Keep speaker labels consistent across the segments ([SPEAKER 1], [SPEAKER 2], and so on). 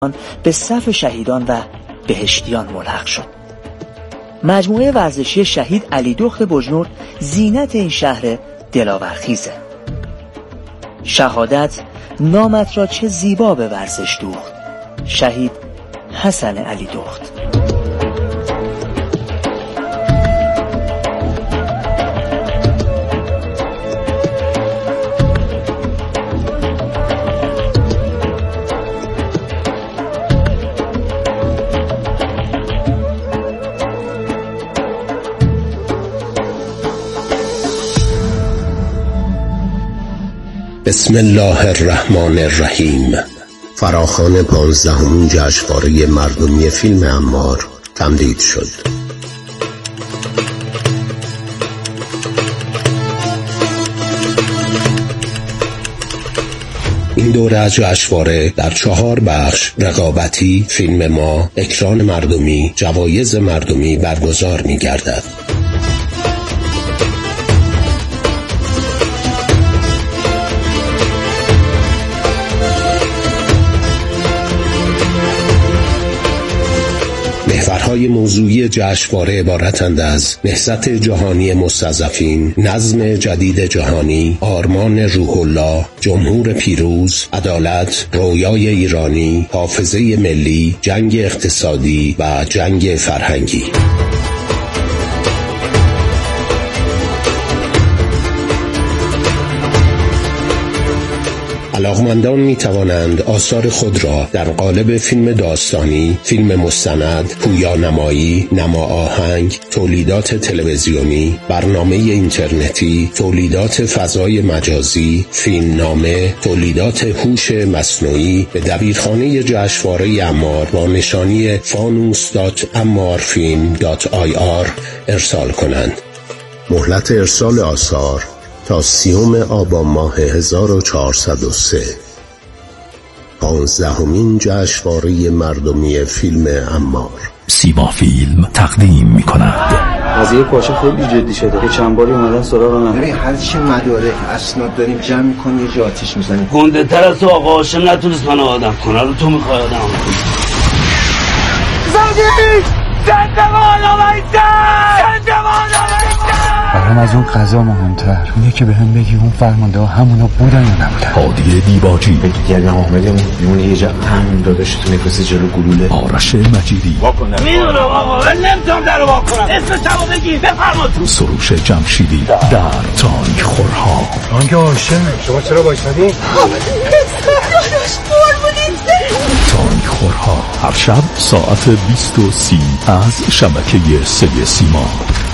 [SPEAKER 1] به صف شهیدان و بهشتیان ملحق شد. مجموعه ورزشی شهید علیدخت بجنورد زینت این شهر دلاورخیزه. شهادت نامت را چه زیبا به ورزش دوخت. شهید حسن علیدخت.
[SPEAKER 2] بسم الله الرحمن الرحیم. فراخوان 15مین جشنواره مردمی فیلم عمار تمدید شد. این دوره از جشنواره در 4 بخش رقابتی، فیلم ما، اکران مردمی، جوایز مردمی برگزار می‌گردد. محورهای موضوعی جشنواره عبارتند از نهضت جهانی مستضعفین، نظم جدید جهانی، آرمان روح الله، جمهور پیروز، عدالت، رویای ایرانی، حافظه ملی، جنگ اقتصادی و جنگ فرهنگی. علاقمندان می توانند آثار خود را در قالب فیلم داستانی، فیلم مستند، پویانمایی، نما آهنگ، تولیدات تلویزیونی، برنامه اینترنتی، تولیدات فضای مجازی، فیلمنامه، تولیدات هوش مصنوعی به دبیرخانه جشنواره عمار با نشانی fanus.ammarfilm.ir ارسال کنند. مهلت ارسال آثار تا 30 آبان ماه 1403. 15مین جشنواره مردمی فیلم عمار.
[SPEAKER 3] سیما فیلم تقدیم می‌کند.
[SPEAKER 4] قضیه پاشا خیلی جدی شده. چند باری اومدن سراغ من.
[SPEAKER 5] ببین هر چی مدارک اسناد داریم جمع می‌کنی یه جا آتیش می‌زنی.
[SPEAKER 6] گنده‌تر از تو آقا هاشم نتونست منو آدم کنه رو تو می‌خوای آدم کنی.
[SPEAKER 7] برام از اون قضا مهمتر اونه که به هم بگی اون فرمانده ها همونا بودن یا نبودن.
[SPEAKER 3] هادی دیباجی
[SPEAKER 7] بگی گردم احمدمون میمونه یه جا همین داداش تو نفسی جلو گلوله.
[SPEAKER 3] آرش مجیدی
[SPEAKER 6] میدونم آقا من نمیتونم در رو واکنم. اسم تمام بگی بفرماد.
[SPEAKER 3] سروش جمشیدی در تاریخ خورها.
[SPEAKER 7] آنگه هاشم شما چرا بایستادین؟
[SPEAKER 3] تاریخ خورها هر شب ساعت 20:30 از شبکه 3 سیما.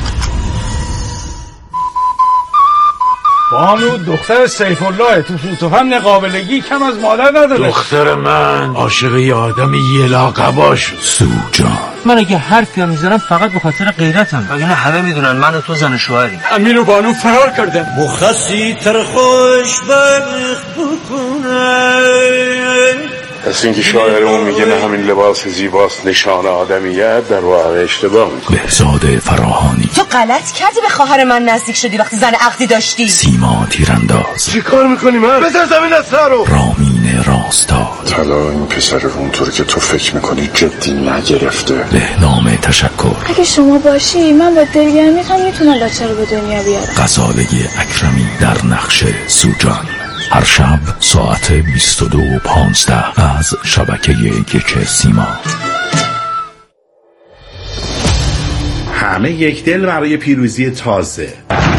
[SPEAKER 8] بانو دختر سیف الله تو فهم قابلگی کم از مادر نداره.
[SPEAKER 9] دختر من عاشق یه آدم یه لاقبا شد.
[SPEAKER 3] سوجان.
[SPEAKER 10] من اگه حرفی هم میزنم فقط به خاطر غیرتم. وگرنه همه میدونن من و تو زن و شوهریم.
[SPEAKER 8] امین و بانو فرار کردن.
[SPEAKER 9] مخصی تر خوش بخ بکنه.
[SPEAKER 11] پس اینکه شاعرمون میگه نه همین لباس زیباست نشان آدمیت، در واقع اشتباه میکنه.
[SPEAKER 3] بهزاد فراهانی.
[SPEAKER 12] تو غلط کردی به خواهر من نزدیک شدی وقتی زن عقدی داشتی.
[SPEAKER 3] سیما تیرانداز.
[SPEAKER 11] چی کار میکنی من؟ بذار زمین از رو.
[SPEAKER 3] رامین راستاد.
[SPEAKER 11] طلا این پسر رو اونطور که تو فکر میکنی جدی نگرفته.
[SPEAKER 3] بهنام تشکر.
[SPEAKER 13] اگه شما باشی من با دلگرمی میتونم بچه رو به دنیا بیارم.
[SPEAKER 3] غزاله اکرمی در نقش سوجان. هر شب ساعت 22:15 از شبکه 1 سیما.
[SPEAKER 14] همه یک دل برای پیروزی تازه.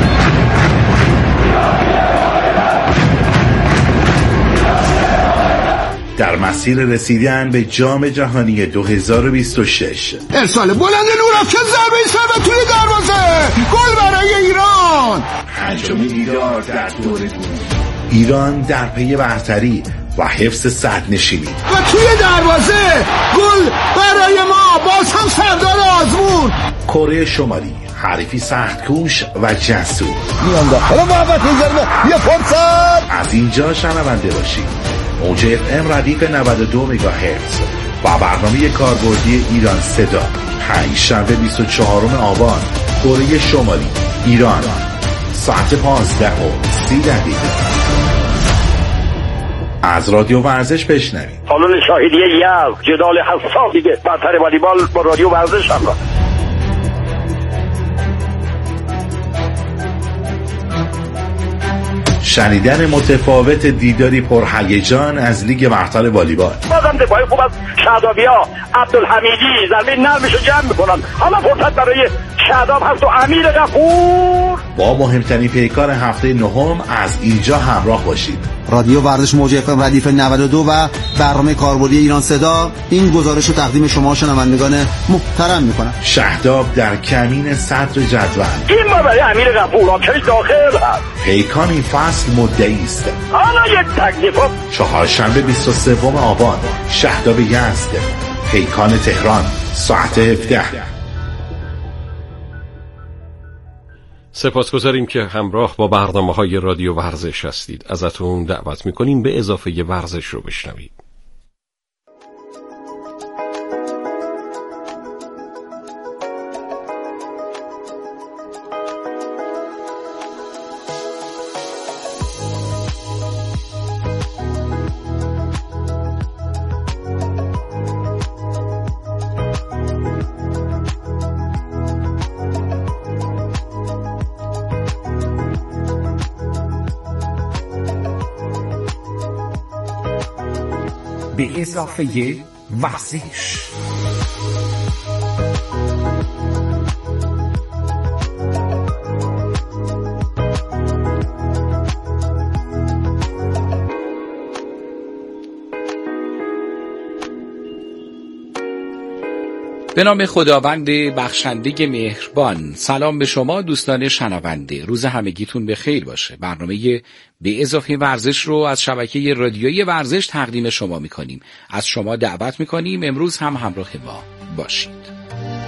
[SPEAKER 14] در مسیر رسیدن به جام جهانی 2026.
[SPEAKER 5] ارسال بلند نورافکن ضربه ثابت توی دروازه. گل برای ایران.
[SPEAKER 14] 5مین دیدار در دور گروه. ایران در پی برتری و حفظ صدرنشینی
[SPEAKER 5] و توی دروازه گل برای ما. باز هم سردار آزمون.
[SPEAKER 14] کره شمالی حریفی سختکوش و جسور.
[SPEAKER 5] میان داخل محبت می‌ذارم. یه فرصت
[SPEAKER 14] از اینجا شنونده باشید. موج FM ردیف 92 مگاهرتز و برنامه کاربردی ایران صدا. 5 شنبه 24 آبان کره شمالی ایران ساعت 15:30. از رادیو ورزش بشنوید.
[SPEAKER 6] قانون شاهدی یزد جدال حساس دیگه برتر والیبال با رادیو ورزش هم
[SPEAKER 14] شنیدن متفاوت دیداری پرهیجان از لیگ برتر والیبال.
[SPEAKER 6] بازم دفاعی خوب از شادابیا، عبدالحمیدی ضربه نرمشو جمع میکنن. حالا فرصت برای شاداب هست و امیر غفور.
[SPEAKER 14] با مهمترین پیکار هفته نهم از اینجا همراه باشید.
[SPEAKER 15] رادیو ورزش موج FM ردیف 92 و برنامه کاربردی ایران صدا این گزارش رو تقدیم شما شنوندگان محترم میکنم.
[SPEAKER 14] شهداب در کمین صدر جدول.
[SPEAKER 6] این ما برای امیر غفور آخرش داخل هست.
[SPEAKER 14] پیکان این فصل مدعی است.
[SPEAKER 6] حالا یک تکلیف.
[SPEAKER 14] چهارشنبه 23 آبان شهداب یزد، پیکان تهران ساعت 17.
[SPEAKER 16] سپاسگزاریم که همراه با برنامه‌های رادیو ورزش هستید. ازتون دعوت می‌کنیم به اضافه ورزش رو بشنوید.
[SPEAKER 17] به اضافه ورزش.
[SPEAKER 18] به نام خداوند بخشنده مهربان. سلام به شما دوستان شنونده، روز همگیتون به خیر باشه. برنامه به اضافه ورزش رو از شبکه رادیویی ورزش تقدیم شما میکنیم. از شما دعوت میکنیم امروز هم همراه ما باشید.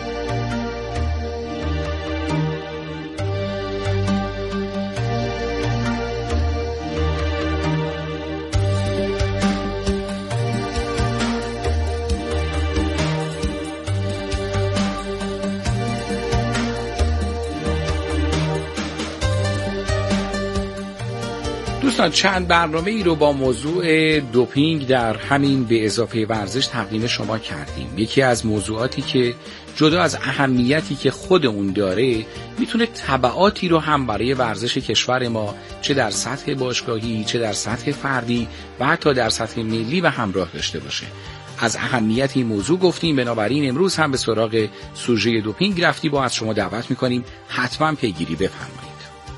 [SPEAKER 18] دوستان چند برنامه ای رو با موضوع دوپینگ در همین به اضافه ورزش تقدیم شما کردیم. یکی از موضوعاتی که جدا از اهمیتی که خود اون داره میتونه تبعاتی رو هم برای ورزش کشور ما چه در سطح باشگاهی چه در سطح فردی و حتی در سطح ملی و همراه داشته باشه. از اهمیت این موضوع گفتیم، بنابراین امروز هم به سراغ سوژه دوپینگ رفتیم. با از شما دعوت میکنیم حتما پیگیری بفرمایید.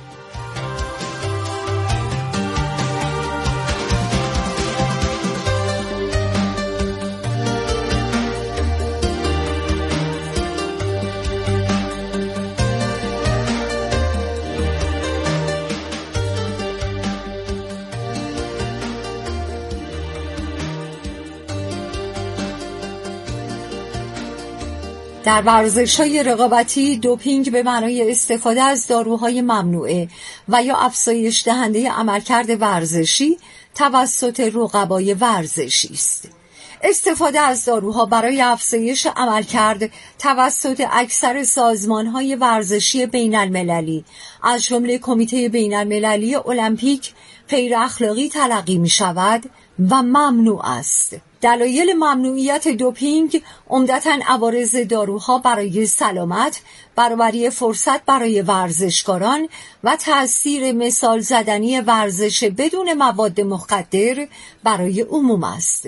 [SPEAKER 19] در ورزش‌های رقابتی دوپینگ به معنای استفاده از داروهای ممنوعه و یا افزایش دهنده عملکرد ورزشی توسط رقبای ورزشی است. استفاده از داروها برای افزایش عملکرد توسط اکثر سازمان‌های ورزشی بین‌المللی از جمله کمیته بین‌المللی المپیک غیر اخلاقی تلقی می‌شود و ممنوع است. دلایل ممنوعیت دوپینگ عمدتاً عوارض داروها برای سلامت، برابری فرصت برای ورزشکاران و تأثیر مثال زدنی ورزش بدون مواد مخدر برای عموم است.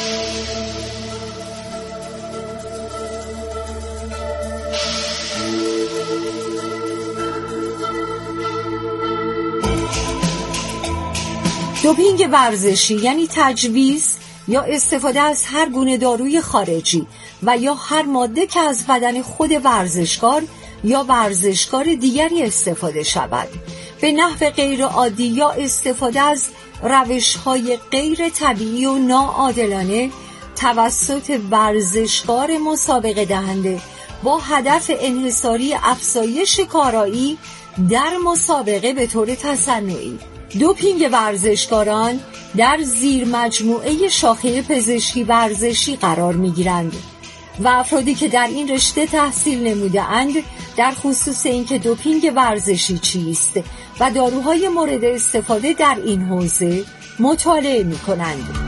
[SPEAKER 19] دوپینگ ورزشی یعنی تجویز یا استفاده از هر گونه داروی خارجی و یا هر ماده که از بدن خود ورزشکار یا ورزشکار دیگری استفاده شود به نحو غیر عادی یا استفاده از روش‌های غیر طبیعی و ناعادلانه توسط ورزشکار مسابقه دهنده با هدف انحصاری افزایش کارایی در مسابقه به طور تصنعی. دوپینگ ورزشکاران در زیر مجموعه شاخه پزشکی ورزشی قرار می‌گیرند و افرادی که در این رشته تحصیل نموده‌اند در خصوص اینکه دوپینگ ورزشی چیست و داروهای مورد استفاده در این حوزه مطالعه می‌کنند.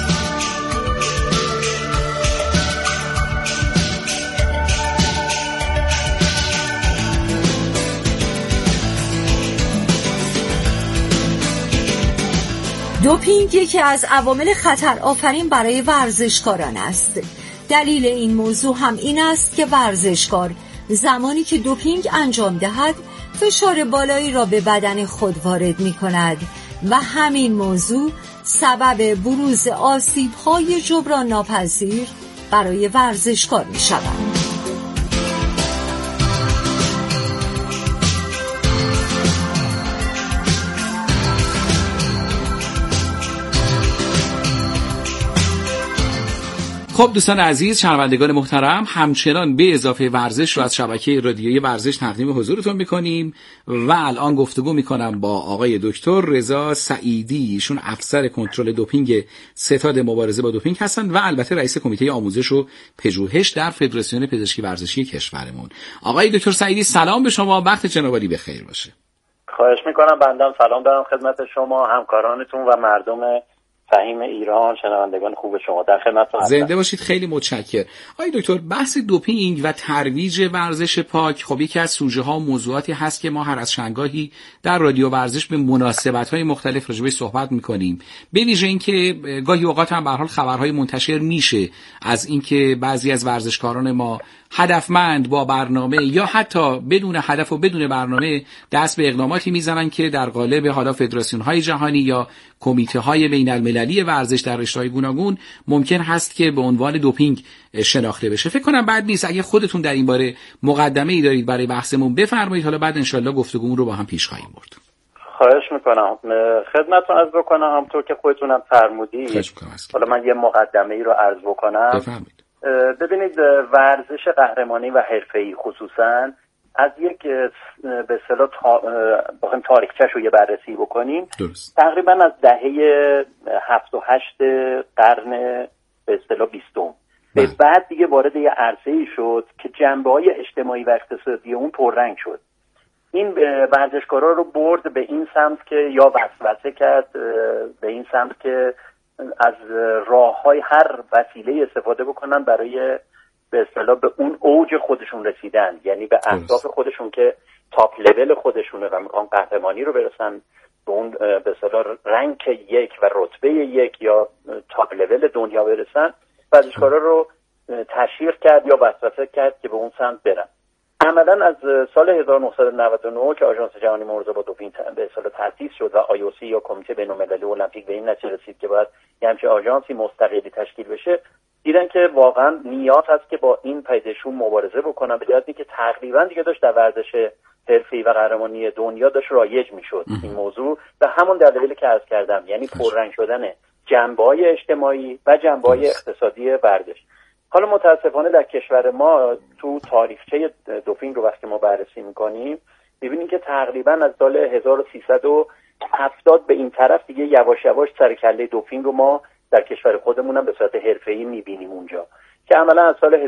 [SPEAKER 19] دوپینگ یکی از عوامل خطر آفرین برای ورزشکاران است. دلیل این موضوع هم این است که ورزشکار زمانی که دوپینگ انجام دهد فشار بالایی را به بدن خود وارد می کند و همین موضوع سبب بروز آسیب‌های جبران ناپذیر برای ورزشکار می شود.
[SPEAKER 18] خب دوستان عزیز، شنوندگان محترم، همچنان به اضافه ورزش رو از شبکه رادیویی ورزش تقدیم حضورتون میکنیم و الان گفتگو میکنم با آقای دکتر رضا سعیدی. ایشون افسر کنترل دوپینگ ستاد مبارزه با دوپینگ هستند و البته رئیس کمیته آموزش و پژوهش در فدراسیون پزشکی ورزشی کشورمون. آقای دکتر سعیدی سلام به شما، وقت جناب عالی بخیر باشه.
[SPEAKER 6] خواهش میکنم. بندم سلام دارم خدمت شما، همکارانتون و مردم فهیم ایران، شنوندگان خوب شما، در خدمتتون هستم.
[SPEAKER 18] زنده باشید، خیلی متشکرم. آقای دکتر، بحث دوپینگ و ترویج ورزش پاک خب یکی از سوژه ها و موضوعاتی هست که ما هر از چندگاهی در رادیو ورزش به مناسبت‌های مختلف راجع بهش صحبت می‌کنیم. به ویژه اینکه گاهی اوقات هم به هر حال خبرهای منتشر میشه از اینکه بعضی از ورزشکاران ما هدفمند با برنامه یا حتی بدون هدف و بدون برنامه دست به اقداماتی میزنن که در قالب حالا فدراسیون‌های جهانی یا کمیته‌های بین‌المللی ورزش در رشته‌های گوناگون ممکن هست که به عنوان دوپینگ شناخته بشه. فکر کنم بد نیست اگه خودتون در این باره مقدمه‌ای دارید برای بحثمون بفرمایید، حالا بعد انشالله گفتگومون رو با هم پیش خواهیم برد.
[SPEAKER 6] خواهش میکنم. خدمتتون عرض بکنم همونطور که خودتونم فرمودید. حالا من یه مقدمه‌ای رو عرض بکنم.
[SPEAKER 18] بفرمایید.
[SPEAKER 6] ببینید، ورزش قهرمانی و حرفه‌ای خصوصاً از یک به اصطلاح بخوایم تاریخچه‌ش رو یه بررسی بکنیم، تقریبا از دهه 7 و 8 قرن به اصطلاح 20 به بعد دیگه وارد یه عرصه‌ای شد که جنبه‌های اجتماعی و اقتصادی اون پررنگ شد. این ورزشکارا رو برد به این سمت که یا وسوسه کرد به این سمت که از راه‌های هر وسیله استفاده بکنن برای به اصطلاح به اون اوج خودشون رسیدن، یعنی به اهداف خودشون که تاپ لول خودشونه و میخوان قهرمانی رو برسن، به اون به اصطلاح رنک 1 و رتبه 1 یا تاپ لول دنیا برسن. ورزشکارا رو تشویق کرد یا وسوسه کرد که به اون سمت برن. عملاً از سال 1999 که آژانس جهانی مبارزه با دوپینگ به اصطلاح تأسیس شد و IOC یا کمیته بین‌المللی المپیک به این نتیجه رسید که باید یه همچین آژانسی مستقلی تشکیل بشه، دیدن که واقعا نیاز هست که با این پیدایشون مبارزه بکنن، به جهتی که تقریبا دیگه داشت در ورزش حرفه‌ای و قهرمانی دنیا داشت رایج میشد این موضوع، و همون دلایلی که عرض کردم، یعنی پررنگ شدن جنبه‌های اجتماعی و جنبه‌های اقتصادی ورزش. حالا متاسفانه در کشور ما تو تاریخچه دوپینگ رو وقتی ما بررسی میکنیم میبینیم که تقریبا از سال 1370 به این طرف دیگه یواش یواش سر کله دوپینگ رو ما در کشور خودمون هم به صورت حرفه‌ای میبینیم اونجا، که عملا از سال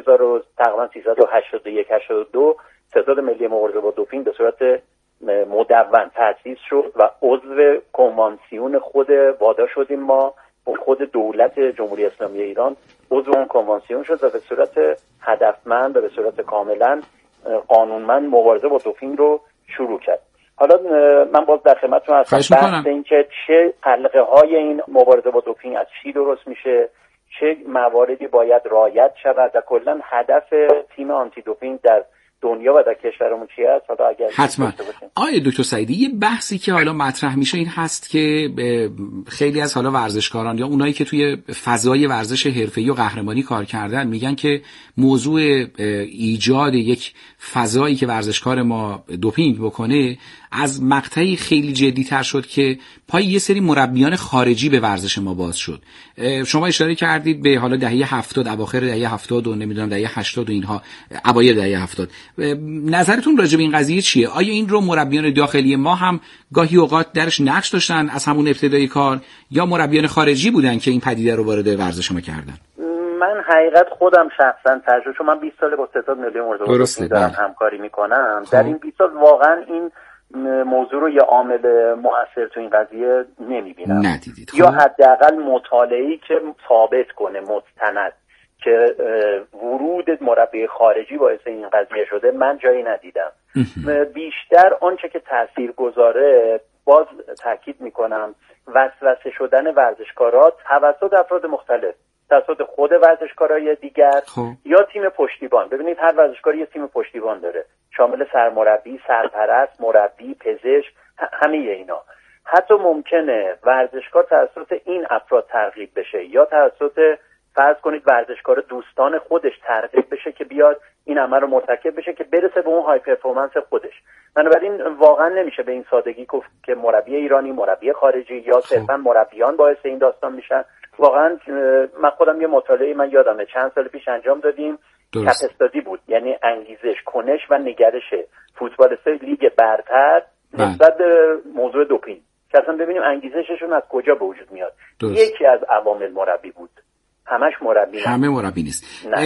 [SPEAKER 6] 1381-82 ستاد ملی مبارزه با دوپینگ به صورت مدون تأسیس شد و عضو کنوانسیون خود وادا شدیم ما، خود دولت جمهوری اسلامی ایران عضو اون کنوانسیون شد و به صورت هدفمند و به صورت کاملا قانونمند مبارزه با دوپینگ رو شروع کرد. حالا من باز در خدمتتون هستم بحث این که چه حلقه های این مبارزه با دوپینگ از چی درست میشه، چه مواردی باید رعایت شود و کلا هدف تیم آنتی دوپینگ در دنیا و در کشورمون چی هست. حالا اگر
[SPEAKER 18] حتما آقای دکتر سعیدی، یه بحثی که حالا مطرح میشه این هست که خیلی از حالا ورزشکاران یا اونایی که توی فضای ورزش حرفه‌ای و قهرمانی کار کردن میگن که موضوع ایجاد یک فضایی که ورزشکار ما دوپینگ بکنه از مقطعی خیلی جدی‌تر شد که پای یه سری مربیان خارجی به ورزش ما باز شد. شما اشاره کردید به حالا دهه 70، اواخر دهه 70 و نمیدونم دهه 80 و اینها، اوایل دهه 70. نظرتون راجع به این قضیه چیه؟ آیا این رو مربیان داخلی ما هم گاهی اوقات درش نقش داشتن از همون ابتدای کار، یا مربیان خارجی بودن که این پدیده رو وارد ورزش ما کردن؟
[SPEAKER 6] من حقیقت خودم شخصا تجربه، چون من 20 سال با ستاد ملی مبارزه با دوپینگ دارم همکاری میکنم، در این 20 سال واقعا این موضوع رو یه عامل مؤثر تو این قضیه نمیبینم.
[SPEAKER 18] ندیدید؟
[SPEAKER 6] یا حداقل مطالعه‌ای که ثابت کنه مستند که ورود مربی خارجی باعث این قضیه شده من جایی ندیدم. بیشتر آنچه که تاثیرگذاره، باز تاکید میکنم، وسوسه شدن ورزشکارا توسط افراد مختلف، توسط خود ورزشکارای دیگر یا تیم پشتیبان. ببینید هر ورزشکاری یه تیم پشتیبان داره، شامل سرمربی، سرپرست، مربی، پزشک، همه اینا. حتی ممکنه ورزشکار توسط این افراد ترغیب بشه یا توسط فرض کنید ورزشکار دوستان خودش ترغیب بشه که بیاد این عمل رو مرتکب بشه که برسه به اون های پرفورمنس خودش. بنابراین واقعا نمیشه به این سادگی گفت که مربی ایرانی، مربی خارجی یا صرفا مربیان باعث این داستان میشن. واقعا من خودم یه مطالعه من یادمه چند سال پیش انجام دادیم، کپستادی بود، یعنی انگیزش، کنش و نگرش فوتبالیستای لیگ برتر نسبت به موضوع دوپینگ که اصلا ببینیم انگیزششون از کجا به وجود میاد. یکی از عوامل مربی بود. همش مربی نیست.
[SPEAKER 18] همه مربی نیست.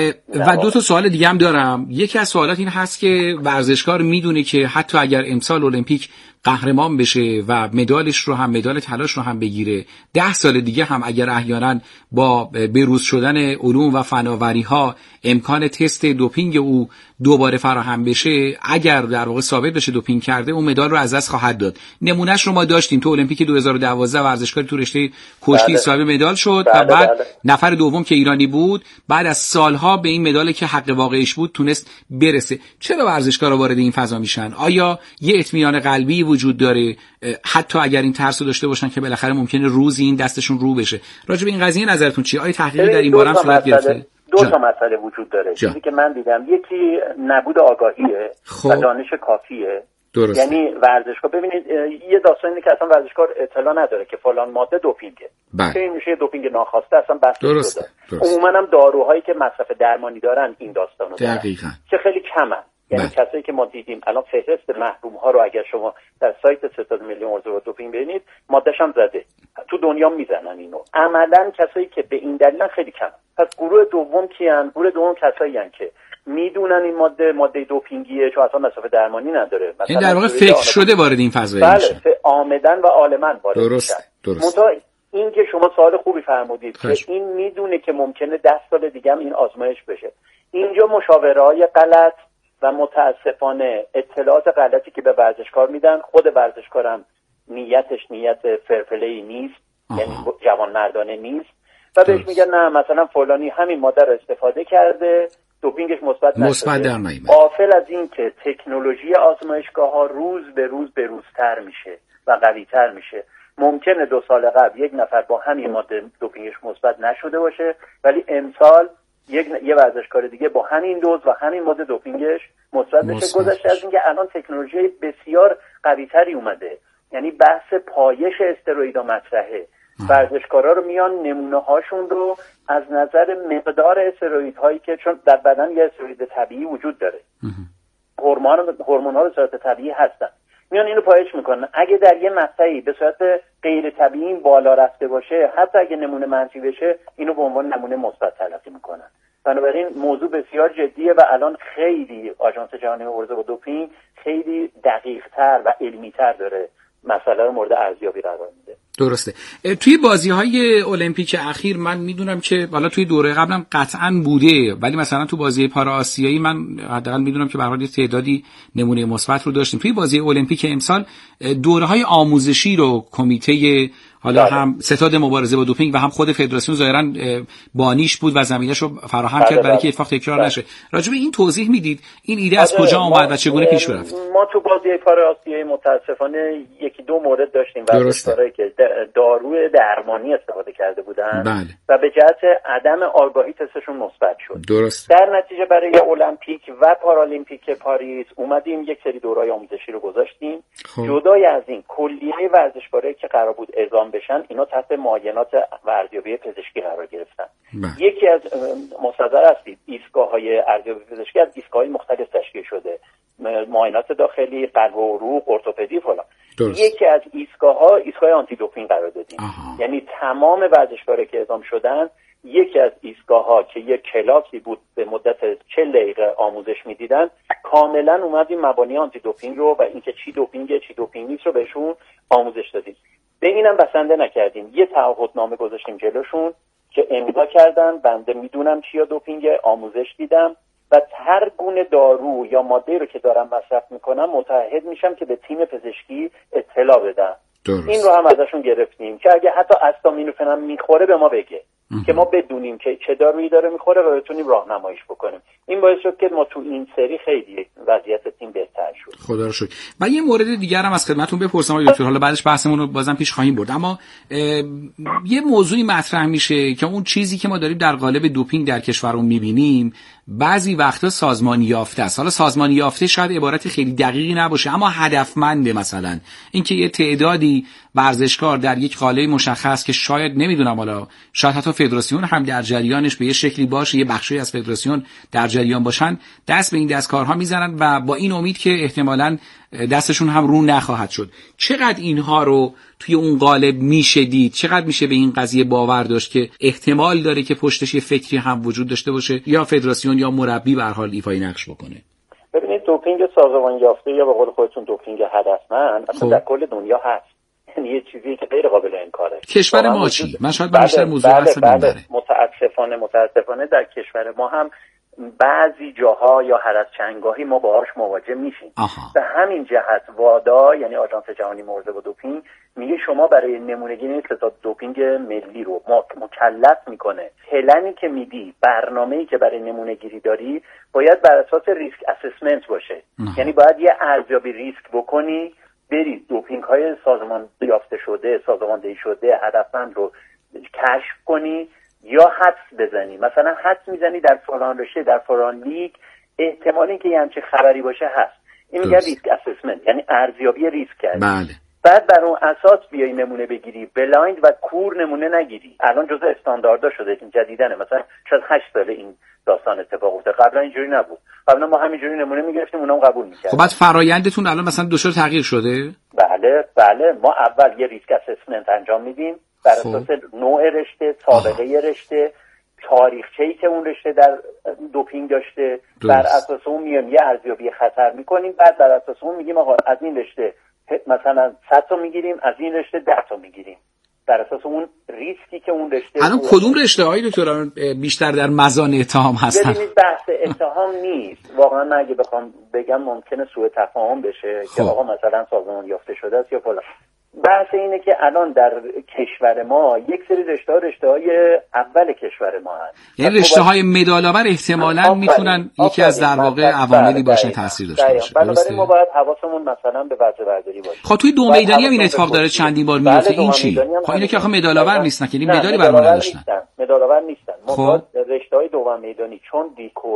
[SPEAKER 18] و دو تا سوال دیگه هم دارم. یکی از سوالات این هست که ورزشکار میدونه که حتی اگر امسال المپیک قهرمان بشه و مدالش رو هم، مدال طلاش رو هم بگیره، 10 سال دیگه هم اگر احیانا با بروز شدن علوم و فناوری‌ها امکان تست دوپینگ او دوباره فراهم بشه، اگر در واقع ثابت بشه دوپینگ کرده، اون مدال رو از دست خواهد داد. نمونهش رو ما داشتیم تو المپیک 2012 ورزشکاری تو رشته کشتی صاحب مدال شد و بعد نفر دوم که ایرانی بود بعد از سالها به این مدال که حق واقعیش بود تونست برسه. چرا ورزشکارا وارد این فضا میشن؟ آیا یه اطمینان قلبی وجود داره حتی اگر این ترس رو داشته باشن که بالاخره ممکنه روزی این دستشون رو بشه؟ راجع به این قضیه نظرتون چیه؟ آیا تحقیقی در این باره هم صورت گرفته؟
[SPEAKER 6] دو تا مسئله وجود داره. چیزی که من دیدم یکی نبود آگاهیه و دانش کافیه.
[SPEAKER 18] درست.
[SPEAKER 6] یعنی ورزشکار ببینید یه داستان اینه که اصلا ورزشکار اطلاع نداره که فلان ماده دوپینگه. که این میشه دوپینگ ناخواسته، اصلا بحث شده. عموما هم داروهایی که مصرف درمانی دارن این داستانو دارن که خیلی کمن. یعنی کسایی که ما دیدیم الان فهرست محروم ها رو اگر شما در سایت ستاد ملی موضوع دوپینگ ببینید ماده‌ش هم زده، تو دنیا میزنن اینو. عملاً کسایی که به این دلیل خیلی کم. پس گروه دوم کیان؟ گروه دوم کسایی ان که میدونن این ماده دوپینگیه چون اصلا مصرف درمانی نداره.
[SPEAKER 18] این در واقع فکر شده وارد این فضا میشه.
[SPEAKER 6] بله، عامدن و عالماً وارد میشه.
[SPEAKER 18] درست.
[SPEAKER 6] این که شما سوال خوبی فرمودید که این میدونه که ممکنه 10 سال دیگه هم این آزمایش بشه. اینجا مشاوره‌های غلط و متاسفانه اطلاعات غلطی که به ورزشکار میدن، خود ورزشکارم نیتش نیت فرپلی نیست، یعنی جوانمردانه نیست و بهش میگن نه مثلا فلانی همین ماده رو استفاده کرده دوپینگش مثبت نشده. غافل از این که تکنولوژی آزمایشگاه‌ها روز به روز بروزتر میشه و قوی‌تر میشه. ممکنه 2 سال قبل یک نفر با همین ماده دوپینگش مثبت نشده باشه ولی امسال یه ورزشکار دیگه با همین دوز و همین ماده دوپینگش مثبت بشه. گذشته از اینکه الان تکنولوژی بسیار قوی‌تری اومده، یعنی بحث پایش استروئیدها مطرحه. ورزشکارا رو میان نمونه هاشون رو از نظر مقدار استروئیدهایی که چون در بدن یه استروئید طبیعی وجود داره، هورمون‌ها به صورت طبیعی هستن، میان اینو پایش میکنن. اگه در یه مقطعی به صورت غیر طبیعی بالا رفته باشه، حتی اگه نمونه منفی بشه، اینو به عنوان نمونه مثبت تلقی میکنن. بنابراین موضوع بسیار جدیه و الان خیلی آژانس جهانی مبارزه با دوپینگ خیلی دقیق‌تر و علمی‌تر داره مسئله رو مورد ارزیابی قرار میده.
[SPEAKER 18] درسته. توی بازی‌های المپیک اخیر من میدونم که حالا توی دوره قبلم قطعاً بوده، ولی مثلا تو بازی پارا آسیایی من حداقل میدونم که به هر حال تعدادی نمونه مثبت رو داشتیم. توی بازی المپیک امسال دوره‌های آموزشی رو کمیته حالا هم ستاد مبارزه با دوپینگ و هم خود فدراسیون ظاهراً بانیش بود و زمینه‌اش رو فراهم کرد برای اینکه اتفاق تکرار نشه. راجع به این توضیح میدید این ایده از کجا اومد و چگونه پیش رفت؟
[SPEAKER 6] ما تو بازی پارا آسیایی متاسفانه یکی دو مورد داشتیم ورزشکارایی که داروی درمانی استفاده کرده بودن و به جهت عدم آگاهی تستشون مثبت شد.
[SPEAKER 18] درست.
[SPEAKER 6] در نتیجه برای المپیک و پارالیمپیک پاریس اومدیم یک سری دوره‌های آموزشی رو گذاشتیم. جدای از این کلیه ورزشکارایی که قرار بود اعزام بشن اینا تحت معاینات و ارزیابی پزشکی قرار گرفتن. یکی از مستحضر هستید ایستگاه‌های ارزیابی پزشکی از ایستگاه‌های مختلف تشکیل شده، معاینات داخلی، قلب و عروق، ارتوپدی فلان. یکی از ایستگاه آنتی دوپینگ قرار دادیم. یعنی تمام ورزشکارایی که اعزام شدن یکی از ایستگاه‌ها که یک کلاسی بود به مدت 40 دقیقه آموزش می‌دیدن کاملا اومدیم مبانی آنتی دوپینگ رو و اینکه چی دوپینگه چی دوپینگ نیست رو بهشون آموزش دادیم. به اینم بسنده نکردیم، یه تعهدنامه گذاشتیم جلوشون که امضا کردن، بنده میدونم چیا دوپینگه، آموزش دیدم و هر گونه دارو یا ماده رو که دارم مصرف میکنم متعهد میشم که به تیم پزشکی اطلاع بدم.
[SPEAKER 18] درست.
[SPEAKER 6] این رو هم ازشون گرفتیم که اگه حتی استامینوفن هم میخوره به ما بگه که ما بدونیم که چه دارویی داره میخوره و بتونیم راهنماییش بکنیم. این باعث شد که ما تو این سری خیلی وضعیت تیم بهتر شد.
[SPEAKER 18] خدا رو شکر. و یه مورد دیگر هم از خدمتتون بپرسم آقای دکتر، حالا بعدش بحثمون رو بازم پیش خواهیم برد، اما یه موضوعی مطرح میشه که اون چیزی که ما داریم در قالب دوپینگ در کشورمون میبینیم بعضی وقتا سازمانی یافته است. حالا سازمانی یافته شاید عبارت خیلی دقیقی نباشه، اما هدفمنده. مثلا اینکه یه تعدادی ورزشکار در یک قالب مشخص که شاید نمیدونم، حالا شاید حتی فدراسیون هم در جریانش به یه شکلی باشه، یه بخشی از فدراسیون در جریان باشن، دست به این دستکارها میزنن و با این امید که احتمالاً دستشون هم رو نخواهد شد. چقدر اینها رو توی اون قالب میشه دید؟ چقدر میشه به این قضیه باور داشت که احتمال داره که پشتش یه فکری هم وجود داشته باشه یا فدراسیون یا مربی به هر حال ایفای نقش بکنه؟
[SPEAKER 6] ببینید دوپینگ سازمان یافته یا به قول خودتون دوپینگ هدفمند اصلا در کل دنیا هست، یعنی یه چیزی که غیر قابل انکاره.
[SPEAKER 18] کشور ما چی؟ من شاید بیشتر موضوع
[SPEAKER 6] بله. متاسفانه در کشور ما هم بعضی جاها یا هرسچنگاهی ما باهاش مواجه میشیم. به همین جهت وادا یعنی آژانس جهانی مبارزه با دوپینگ میگه شما برای نمونه‌گیری نیست دوپینگ ملی رو مکلف میکنه. پلنی که میدی، برنامه‌ای که برای نمونه‌گیری داری باید بر اساس ریسک اسسمنت باشه. یعنی باید یه ارزیابی ریسک بکنی، بری دوپینگ‌های سازماندهی شده هدفمند رو کشف کنی یا حدس بزنی. مثلا حدس میزنی در فلان رشته در فلان لیگ احتمال اینکه یه همچین خبری باشه هست. این میگه ریسک اسسمنت، یعنی ارزیابی ریسک کردی.
[SPEAKER 18] بله.
[SPEAKER 6] بعد بر اون اساس بیای نمونه بگیری، بلایند و کور نمونه نگیری. الان جزء استانداردها شده این جدیدنه. مثلا شاید 8 سال این داستان اتفاق افتاد، قبلا اینجوری نبود. قبلا ما همینجوری نمونه میگرفتیم اونام قبول میکردن.
[SPEAKER 18] خب بعد فرآیندتون الان مثلا دچار تغییر شده؟
[SPEAKER 6] بله ما اول یه ریسک اسسمنت انجام میدیم بر اساس نوع رشته، سابقه رشته، تاریخچه‌ای که اون رشته در دوپینگ داشته. بر اساس اون میایم یه ارزیابی خطر میکنیم، بعد بر اساس اون میگیم آقا از این رشته مثلا 100 تا میگیریم، از این رشته 10 تا میگیریم بر اساس اون ریسکی که اون رشته.
[SPEAKER 18] الان کدوم رشته‌های دکتر بیشتر در مزان اتهام هستن؟
[SPEAKER 6] ببینید بحث اتهام نیست واقعا. من اگه بخوام بگم ممکنه سوء تفاهم بشه که آقا مثلا سازمان یافته شده است یا فلان. بحث اینه که الان در کشور ما یک سری رشته‌های اول کشور ما هست،
[SPEAKER 18] یعنی رشته‌های مدال‌آور احتمالاً میتونن یکی از در واقع عواملی باشن تاثیر داشته باشه.
[SPEAKER 6] بنابراین ما باید حواسمون مثلا به وضع برداری باشه.
[SPEAKER 18] خب توی دو میدانی هم این اتفاق داره چندین بار میفته. این چی؟ خب اینا که آخه مدال‌آور نیستن، یعنی مدالی برام نداشتن.
[SPEAKER 6] مدال‌آور نیستن. ما رشته‌های دوم میدانی چون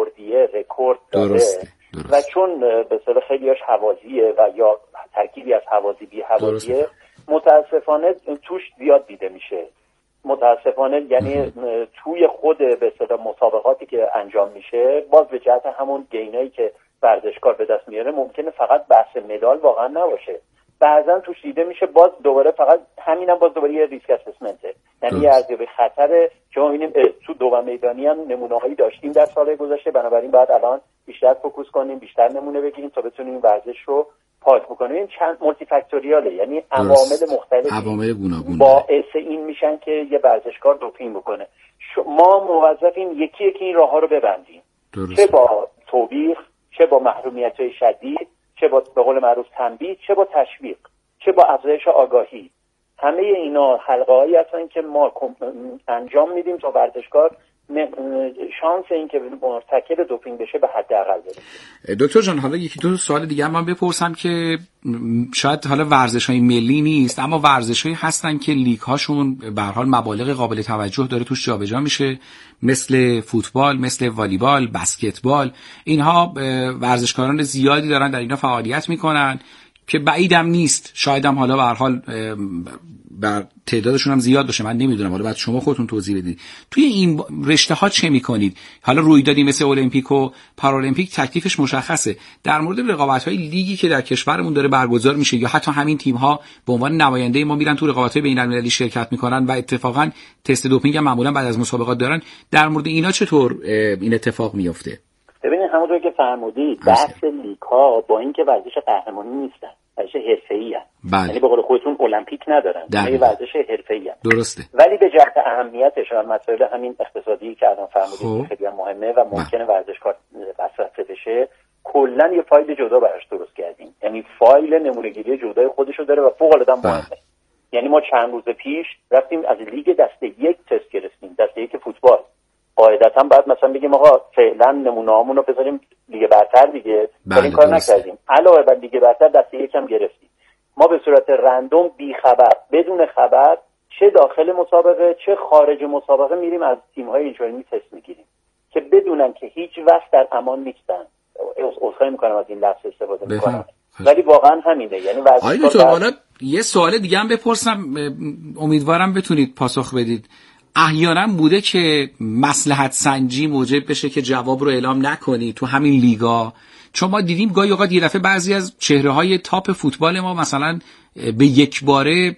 [SPEAKER 6] رکورد داره و چون به اصطلاح خیلیاش حوازیه و یا ترکیبی از حوازی بی حوازیه، متاسفانه توش زیاد دیده میشه. متاسفانه یعنی توی خود به اصطلاح مسابقاتی که انجام میشه باز به جهت همون گینایی که ورزشکار به دست میاره ممکنه فقط بحث مدال واقعا نباشه. بعضا توش دیده میشه باز دوباره فقط همینم باز دوباره یه ریسک اسسمنته، یعنی یه ارزیابی خطره که ما می‌بینیم تو دوم میدانی هم نمونه‌هایی داشتیم در سال گذشته. بنابراین باید الان بیشتر فوکوس کنیم، بیشتر نمونه بگیریم تا بتونیم این ورزش رو پاک بکنیم. این چند مولتی فاکتوریاله، یعنی عوامل مختلفی
[SPEAKER 18] عوامل گوناگون
[SPEAKER 6] باعث این میشن که یه ورزشکار دوپینگ بکنه. ما موظفیم یکی یکی این راه‌ها رو ببندیم، چه با توبیخ، چه با محرومیت‌های شدید، چه با به قول معروف تنبیه، چه با تشویق، چه با افزایش آگاهی. همه اینا حلقه‌هایی هستن که ما انجام میدیم تا ورزشکار شانس این که مرتکب دوپینگ بشه به حداقل برسه.
[SPEAKER 18] دکتر جان حالا یکی دو سوال دیگه من بپرسم که شاید حالا ورزش‌های ملی نیست اما ورزش‌هایی هستن که لیگ‌هاشون به هر حال مبالغ قابل توجه داره توش جابجا میشه، مثل فوتبال، مثل والیبال، بسکتبال. اینها ورزشکاران زیادی دارن در اینا فعالیت میکنن که بعیدم نیست شاید هم حالا به هر حال بر تعدادشون هم زیاد باشه، من نمیدونم، حالا بعد شما خودتون توضیح بدید. توی این رشته ها چه میکنید؟ حالا رویدادی مثل المپیک و پارالمپیک تکلیفش مشخصه. در مورد رقابت‌های لیگی که در کشورمون داره برگزار میشه یا حتی همین تیم‌ها به عنوان نماینده ما میرن تو رقابت‌های بین‌المللی شرکت میکنن و اتفاقا تست دوپینگ هم معمولا بعد از مسابقات دارن، در مورد اینا چطور این اتفاق میفته؟
[SPEAKER 6] ببینید همونطور که فرمودید بحث ها با اینکه ورزش قهرمانی نیستن، ورزش حرفه‌ای هستن. یعنی به قول خودتون المپیک ندارن، یعنی ورزش حرفه‌ای هستن.
[SPEAKER 18] درسته.
[SPEAKER 6] ولی به جهت اهمیتش و مسائل همین اقتصادی که الان فرمودید خیلی مهمه و ممکنه ورزشکار وسوسه بشه، کلا یه فایل جدا براش درست کردیم. یعنی فایل نمونه‌گیری جدای خودشو داره و فوق‌العاده مهمه. یعنی ما چند روز پیش رفتیم از لیگ دسته 1 تست گرفتیم، دسته 1 فوتبال. قاعدتا بعد مثلا بگیم آقا فعلا نمونه‌هامون رو بذاریم لیگ برتر دیگه، این کار نکردیم. علاوه بر لیگ برتر دسته 1 هم گرفتیم. ما به صورت رندوم بی خبر بدون خبر چه داخل مسابقه چه خارج مسابقه میریم از تیم‌های اینجوری تست میگیریم که بدونن که هیچ وقت در امان نیستن. عذرخواهی میکنم از این لفظ استفاده میکنم، ولی واقعا همینه. یعنی
[SPEAKER 18] حالا یه سوال دیگه هم بپرسم، امیدوارم بتونید پاسخ بدید. احیانا بوده که مصلحت سنجی موجب بشه که جواب رو اعلام نکنی تو همین لیگا؟ چون ما دیدیم گاهی اوقات یه دفعه بعضی از چهره‌های تاپ فوتبال ما مثلا به یک باره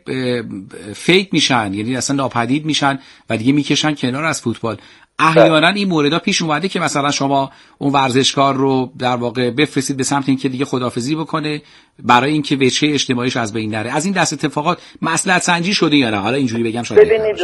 [SPEAKER 18] فیک میشن، یعنی اصلا ناپدید میشن و دیگه میکشن کنار از فوتبال. احیانا این موردا پیش اومده که مثلا شما اون ورزشکار رو در واقع بفرستید به سمت اینکه دیگه خداحافظی بکنه برای اینکه وجهه اجتماعیش از بین نره. از این دست اتفاقات مصلحت سنجی شده یا نه؟ حالا اینجوری بگم شاید
[SPEAKER 6] ببینید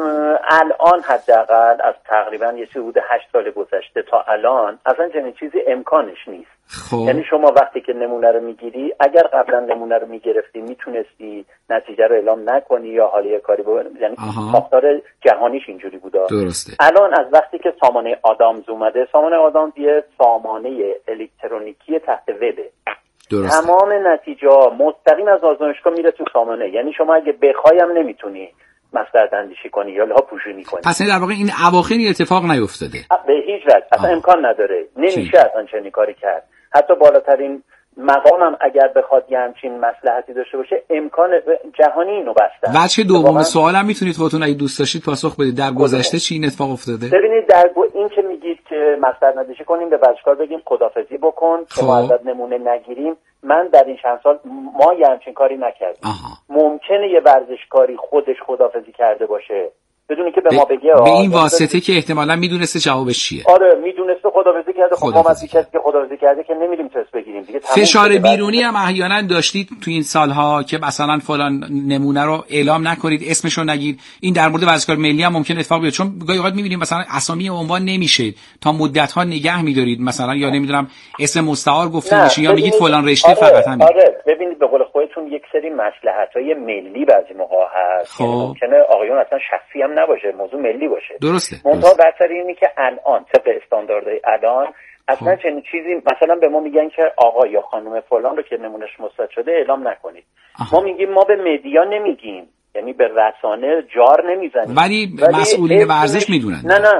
[SPEAKER 6] الان حداقل از تقریبا یه حدود 8 سال گذشته تا الان اصلا چنین چیزی امکانش نیست. یعنی شما وقتی که نمونه رو میگیری، اگر قبلا نمونه رو میگرفتی میتونستی نتیجه رو اعلام نکنی یا حالیه کاری یعنی ساختار جهانیش اینجوری بوده.
[SPEAKER 18] درسته.
[SPEAKER 6] الان از وقتی که سامانه آدامز اومده، سامانه آدامز یه سامانه الکترونیکی تحت وبه. درسته. تمام نتیجه مستقیم از آزمایشگاه میره تو سامانه، یعنی شما اگه بخوای هم نمیتونی مصلحت اندیشی کنی یا لها پوشونی کنی.
[SPEAKER 18] پس در واقع این اواخری اتفاق نیفتاده
[SPEAKER 6] به هیچ وجه، اصلا امکان نداره، نمیشه اصلا چنین کاری کرد. حتی بالاترین مقام هم اگر بخواد یه همچین مصلحتی داشته باشه امکان جهانی اینو بستن.
[SPEAKER 18] وجه دوم سوالم میتونید خودتون اگه دوست داشتید پاسخ بدید، در گذشته چی این اتفاق افتاده؟
[SPEAKER 6] ببینید این که میگید که مصلحت نداشته کنیم به ورزشکار بگیم خدافظی بکن که ما ازت نمونه نگیریم، من در این چند سال ما یه همچین کاری نکردیم. ممکنه یه ورزشکاری خودش خدافظی کرده باشه بدون که به ما بگه
[SPEAKER 18] به این واسطه که احتمالاً میدونسته جوابش چیه.
[SPEAKER 6] آره میدونسته خداحافظی کرده. خب ما کسی که خداحافظی کرده که نمیریم تست بگیریم دیگه.
[SPEAKER 18] فشار بیرونی هم احیانا داشتید تو این سالها که مثلا فلان نمونه رو اعلام نکنید، اسمش رو نگید. این در مورد ورزشکار ملی هم ممکن اتفاق بیفته، چون گاهی اوقات میبینیم مثلا اسامی عنوان نمیشه تا مدت ها نگه می‌دارید، مثلا یا نمیدونم اسم مستعار گفته میشه یا میگید فلان رشته فقط همین.
[SPEAKER 6] آره ببینید به قول خودتون یک سری مصلحت‌های ملی بعضی موقع هست، ممکنه آقایون اصلا شخصی هم نباشه، موضوع ملی باشه.
[SPEAKER 18] درسته.
[SPEAKER 6] منتها بحث اینه که الان طبق استانداردهای الان اصلا چنین چیزی مثلا به ما میگن که آقا یا خانم فلان رو که نمونهش مثبت شده اعلام نکنید. ما میگیم ما به مدیا نمیگیم، یعنی به رسانه جار نمیزنیم،
[SPEAKER 18] ولی مسئولین ورزش میدونن.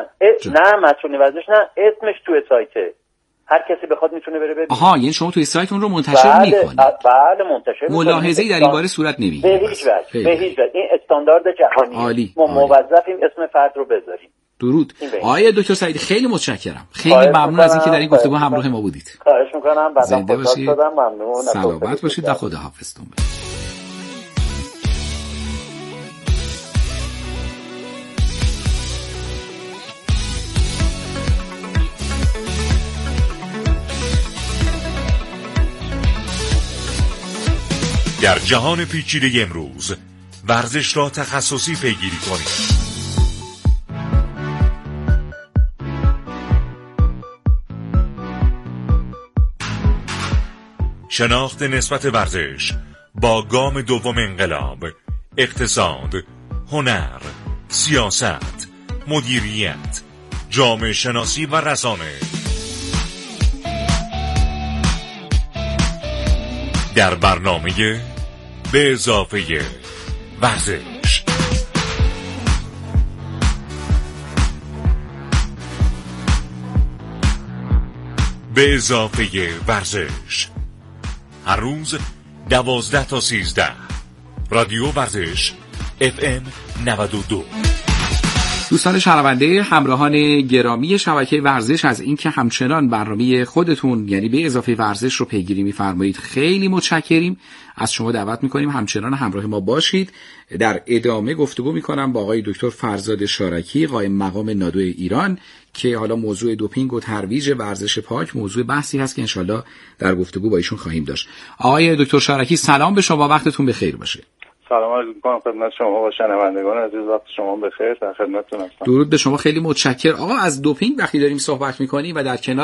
[SPEAKER 6] نه مسئولین ورزش نه، اسمش توی سایته، هر کسی بخواد میتونه بره ببینه.
[SPEAKER 18] یعنی شما توی سایت اون رو منتشر میکنید؟
[SPEAKER 6] بله منتشر.
[SPEAKER 18] ملاحظه‌ای در این باره صورت نمیگیره؟
[SPEAKER 6] به هیچ وجه. این استاندارد جهانی. ما موظفیم اسم فرد رو بذاریم.
[SPEAKER 18] درود. آقای دکتر سعیدی خیلی متشکرم، خیلی ممنون از اینکه در این گفتگو همراه ما بودید.
[SPEAKER 6] خواهش میکنم.
[SPEAKER 18] زنده باشید.
[SPEAKER 6] ممنون.
[SPEAKER 18] سلامت باشید و خداحافظتون.
[SPEAKER 20] در جهان پیچیده امروز ورزش را تخصصی پیگیری کنید. شناخت نسبت ورزش با گام دوم انقلاب، اقتصاد، هنر، سیاست، مدیریت، جامعه شناسی و رسانه. در برنامه به اضافه ورزش. به اضافه ورزش هر روز 12 تا 13 رادیو ورزش FM 92.
[SPEAKER 18] دوستان شنونده، همراهان گرامی شبکه ورزش، از اینکه همچنان برنامه خودتون یعنی به اضافه ورزش رو پیگیری می‌فرمایید خیلی متشکریم. از شما دعوت می‌کنیم همچنان همراه ما باشید. در ادامه گفتگو می‌کنم با آقای دکتر فرزاد شارکی، قائم مقام نادو ایران، که حالا موضوع دوپینگ و ترویج ورزش پاک موضوع بحثی هست که انشالله در گفتگو با ایشون خواهیم داشت. آقای دکتر شارکی سلام به شما، وقتتون بخیر باشه.
[SPEAKER 21] سلام عرض می‌کنم خدمت شما و شنوندگان عزیز، وقت شما بخیر، در خدمتتون هستم.
[SPEAKER 18] درود به شما، خیلی متشکرم. آقا از دوپینگ وقتی داریم صحبت می‌کنیم و در کنار